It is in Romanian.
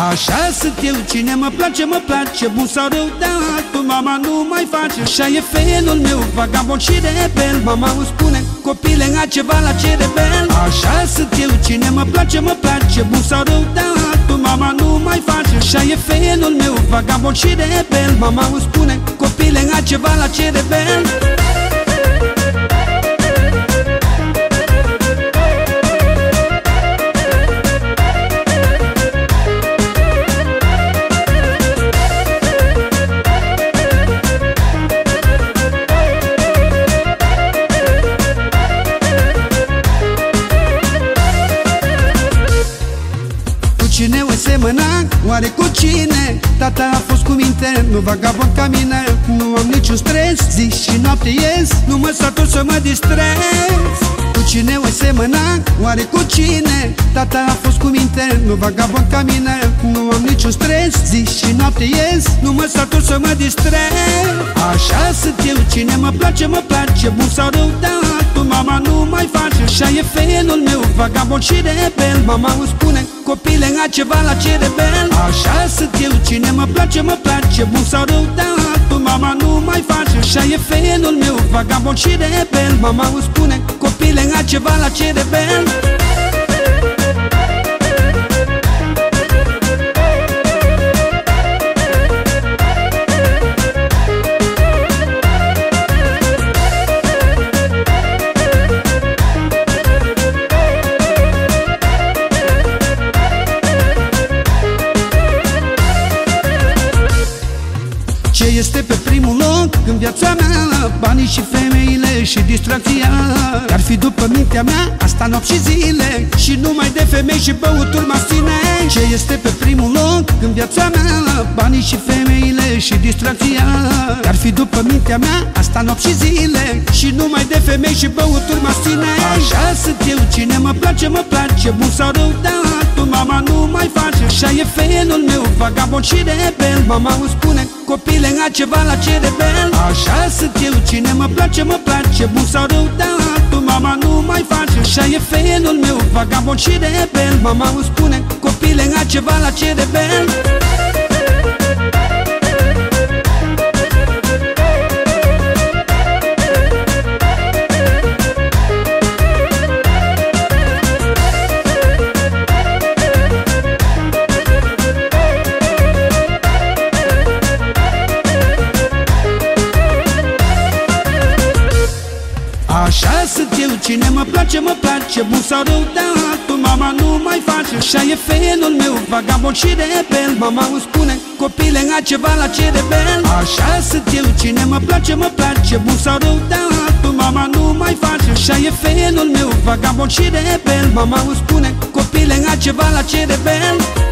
Așa sunt eu, cine mă place, bun sau rău, dar tu mama nu mai face. Așa e felul meu, vagabond și rebel. Mama îmi spune, copile, a ceva la ce rebel. Așa sunt eu, cine mă place, bun sau rău, dar tu mama nu mai face. Așa e felul meu, vagabond și rebel. Mama îmi spune, copile, a ceva la ce rebel. Cine o semăna? Oare cu cine? Tata a fost cu minte, nu vagabond ca mine. Nu am niciun stres, zi și noapte ies, nu mă satur să mă distrez. Cu cine o semăna? Oare cu cine? Tata a fost cu minte, nu vagabond ca mine. Nu am niciun stres, zi și noapte ies, nu mă satur să mă distrez. Așa sunt eu, cine mă place, bun sau rău, dar tu mama nu mai face. Așa e felul meu, vagabond și rebel. Mama îmi spune, copile, a ceva la ce rebel. Așa sunt eu, cine mă place, bun sau rău, dar tu mama nu mai face. Așa e felul meu, vagabond și rebel. Mama îmi spune, copile, a ceva la ce rebel. Ce este pe primul loc în viața mea? Banii și femeile și distracția. Ar fi după mintea mea, asta nopți și zile, și numai de femei și băuturi mă ține. Ce este pe primul loc în viața mea? Banii și femeile și distracția. Ar fi după mintea mea, asta nopți și zile, și numai de femei și băuturi mă ține. Așa sunt eu, cine mă place, bun sau rău, dar tu mama nu mai face. Așa e felul meu, vagabond și rebel. Mama îmi spune, copile, a ceva la ce rebel. Așa sunt eu, cine mă place, bun sau rău, dar tu mama nu mai face. Așa e felul meu, vagabond și rebel. Mama îmi spune, copile, a ceva la ce rebel. Așa sunt eu, cine mă place, bun sau rău, dar tu mama nu mai face. Așa e felul meu, vagabond și rebel. Mama îmi spune, copile, a ceva la ce rebel. Așa sunt eu, cine mă place, bun sau rău, dar tu mama nu mai face. Așa e felul meu, vagabond și rebel. Mama îmi spune, copile, a ceva la ce rebel.